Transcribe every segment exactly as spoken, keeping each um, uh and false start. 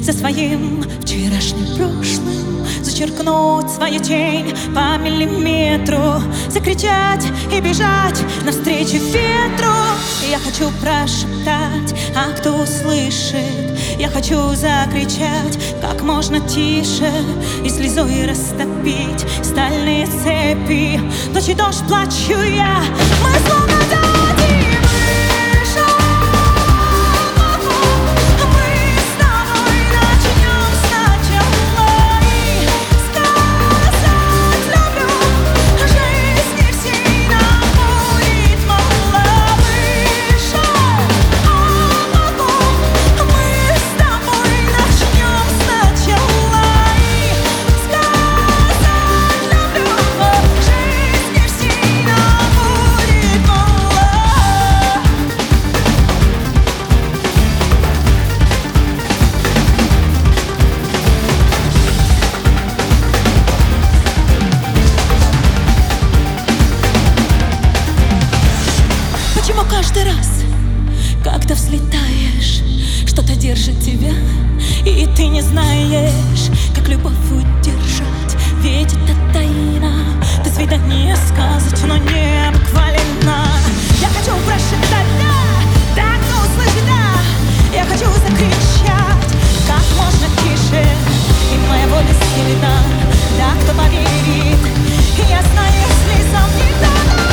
за своим вчерашним прошлым, зачеркнуть свою тень по миллиметру, закричать и бежать навстречу ветру. Я хочу прошептать, а кто услышит? Я хочу закричать как можно тише и слезой растопить стальные цепи. Ночь и дождь, плачу я, мы словно дадим. Почему каждый раз, когда взлетаешь, что-то держит тебя, и ты не знаешь, как любовь удержать? Ведь это тайна, до свидания сказать, но не буквально. Я хочу прошептать, да, да, кто услышит, да. Я хочу закричать как можно тише, и моя воля сильна, да, кто поверит. И я знаю, если сам не дано.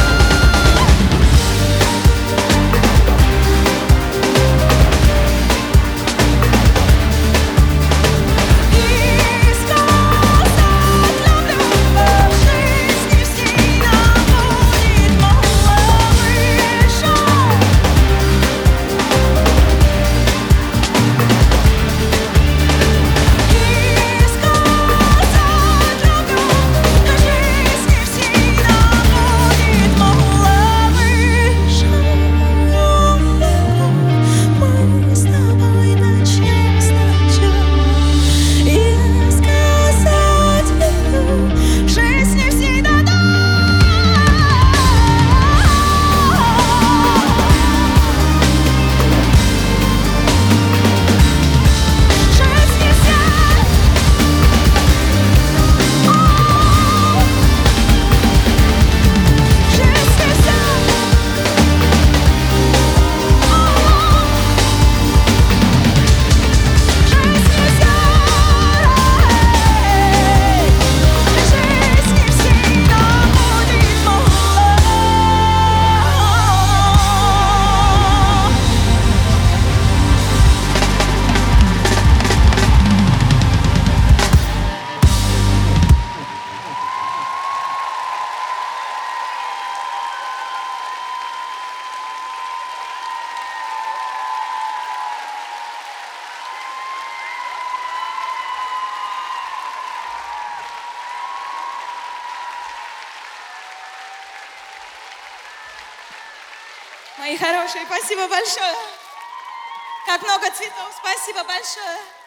Мои хорошие, спасибо большое. Как много цветов, спасибо большое.